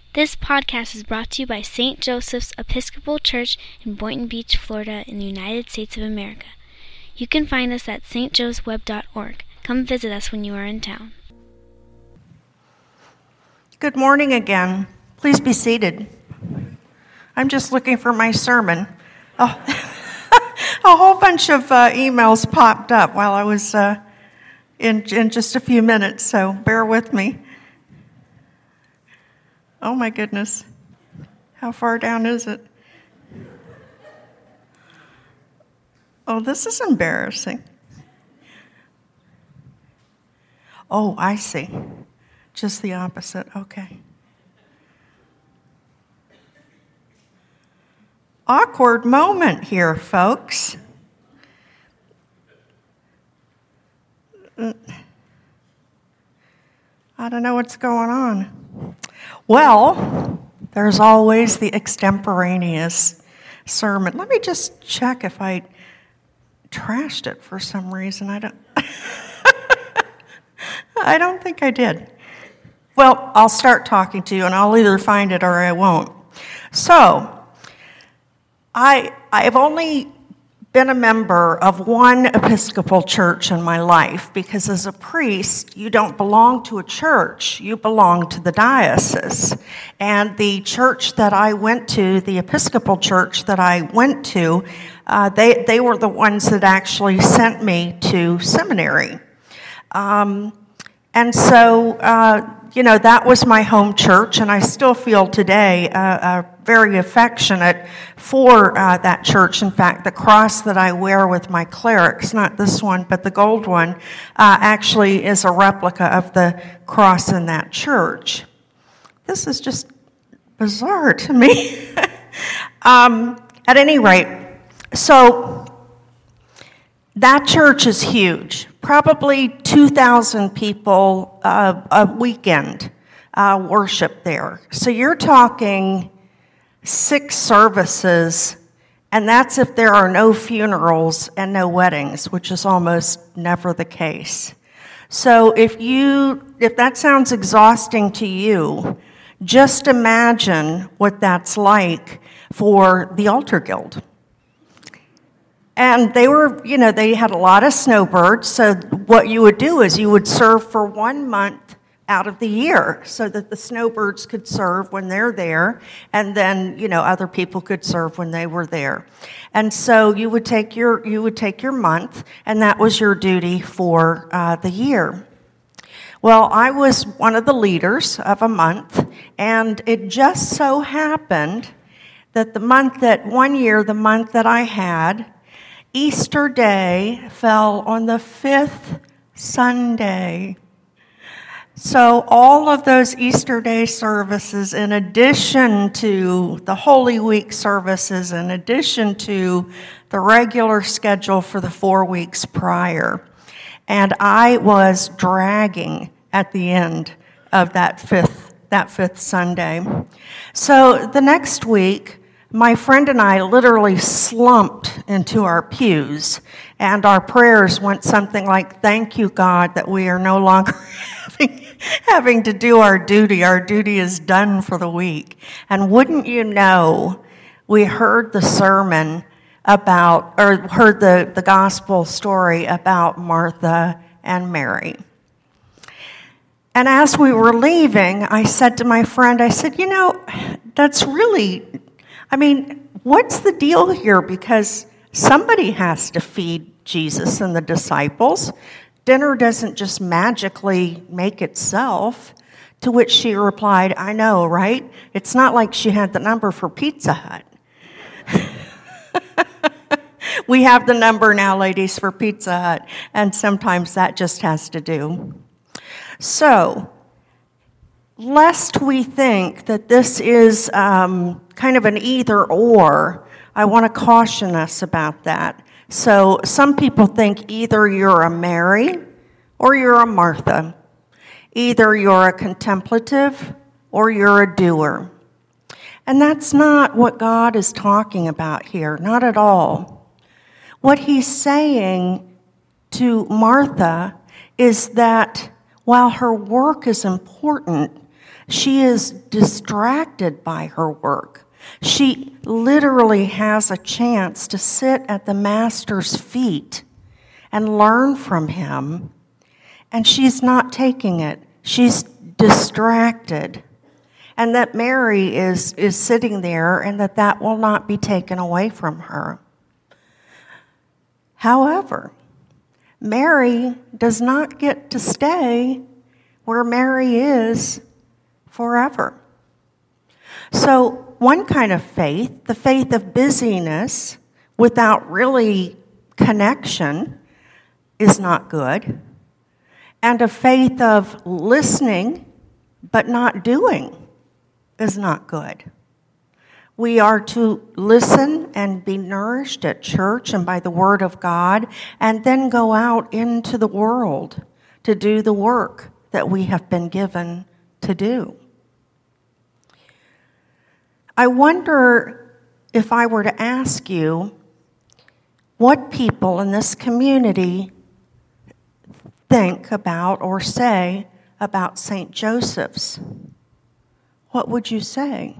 This podcast is brought to you by St. Joseph's Episcopal Church in Boynton Beach, Florida, in the United States of America. You can find us at stjoseweb.org. Come visit us when you are in town. Good morning again. Please be seated. I'm just looking for my sermon. Oh, a whole bunch of emails popped up while I was in just a few minutes, so bear with me. Oh my goodness. How far down is it? Oh, this is embarrassing. Oh, I see. Just the opposite. Okay. Awkward moment here, folks. I don't know what's going on. Well, there's always the extemporaneous sermon. Let me just check if I trashed it for some reason. I don't think I did. Well, I'll start talking to you, and I'll either find it or I won't. So, I've only been a member of one Episcopal church in my life, because as a priest, you don't belong to a church, you belong to the diocese. And the church that I went to, the Episcopal church that I went to, they were the ones that actually sent me to seminary. And so, that was my home church, and I still feel today very affectionate for that church. In fact, the cross that I wear with my clerics, not this one, but the gold one, actually is a replica of the cross in that church. This is just bizarre to me. At any rate, so that church is huge. Probably 2,000 people a weekend worship there. So you're talking 6 services, and that's if there are no funerals and no weddings, which is almost never the case. So if that sounds exhausting to you, just imagine what that's like for the Altar Guild. And they had a lot of snowbirds, so what you would do is you would serve for 1 month out of the year so that the snowbirds could serve when they're there, and then, other people could serve when they were there. And so you would take your month, and that was your duty for the year. Well, I was one of the leaders of a month, and it just so happened that the month that I had, Easter Day fell on the 5th Sunday. So all of those Easter Day services, in addition to the Holy Week services, in addition to the regular schedule for the 4 weeks prior, and I was dragging at the end of that fifth Sunday. So the next week, my friend and I literally slumped into our pews, and our prayers went something like, "Thank you, God, that we are no longer having to do our duty. Our duty is done for the week." And wouldn't you know, we heard the sermon heard the gospel story about Martha and Mary. And as we were leaving, I said to my friend, that's really... what's the deal here? Because somebody has to feed Jesus and the disciples. Dinner doesn't just magically make itself. To which she replied, "I know, right? It's not like she had the number for Pizza Hut." We have the number now, ladies, for Pizza Hut, and sometimes that just has to do. So, lest we think that this is kind of an either-or, I want to caution us about that. So some people think either you're a Mary or you're a Martha. Either you're a contemplative or you're a doer. And that's not what God is talking about here, not at all. What he's saying to Martha is that while her work is important, She is distracted by her work. She literally has a chance to sit at the Master's feet and learn from him, and she's not taking it. She's distracted. And that Mary is sitting there, and that will not be taken away from her. However, Mary does not get to stay where Mary is forever. So one kind of faith, the faith of busyness without really connection, is not good. And a faith of listening but not doing is not good. We are to listen and be nourished at church and by the Word of God, and then go out into the world to do the work that we have been given to do. I wonder if I were to ask you what people in this community think about or say about St. Joseph's. What would you say?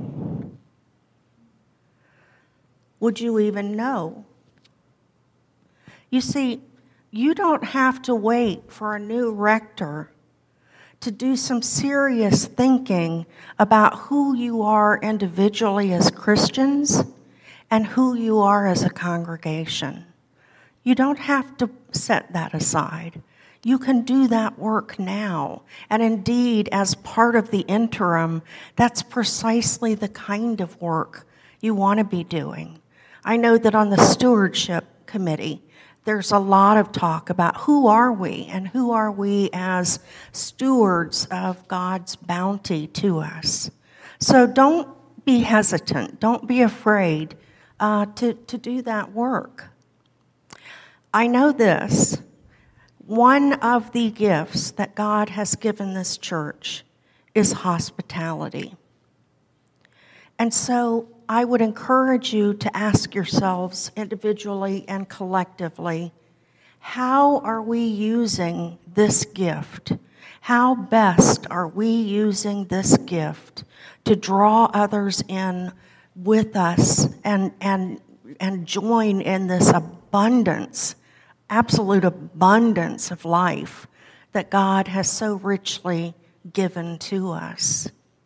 Would you even know? You see, you don't have to wait for a new rector to do some serious thinking about who you are individually as Christians and who you are as a congregation. You don't have to set that aside. You can do that work now. And indeed, as part of the interim, that's precisely the kind of work you want to be doing. I know that on the stewardship committee, there's a lot of talk about who are we and who are we as stewards of God's bounty to us. So don't be hesitant. Don't be afraid to do that work. I know this. One of the gifts that God has given this church is hospitality. And so I would encourage you to ask yourselves individually and collectively, how are we using this gift? How best are we using this gift to draw others in with us and join in this abundance, absolute abundance of life that God has so richly given to us?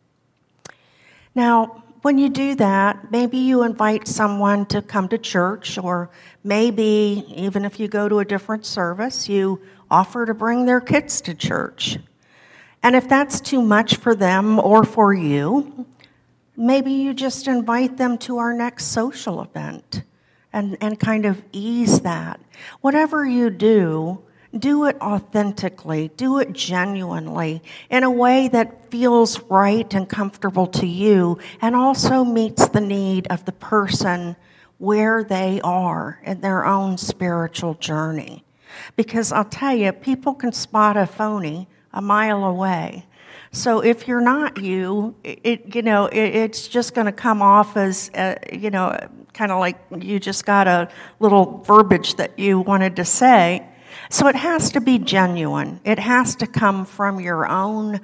Now, when you do that, maybe you invite someone to come to church, or maybe even if you go to a different service, you offer to bring their kids to church. And if that's too much for them or for you, maybe you just invite them to our next social event and kind of ease that. Whatever you do it authentically, do it genuinely, in a way that feels right and comfortable to you, and also meets the need of the person where they are in their own spiritual journey. Because I'll tell you, people can spot a phony a mile away. So if you're not you, it's just going to come off as, kind of like you just got a little verbiage that you wanted to say. So it has to be genuine. It has to come from your own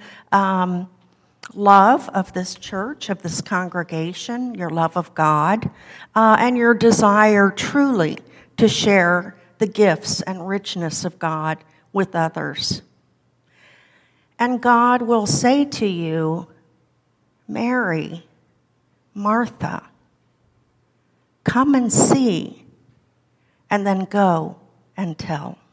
love of this church, of this congregation, your love of God, and your desire truly to share the gifts and richness of God with others. And God will say to you, Mary, Martha, come and see, and then go and tell.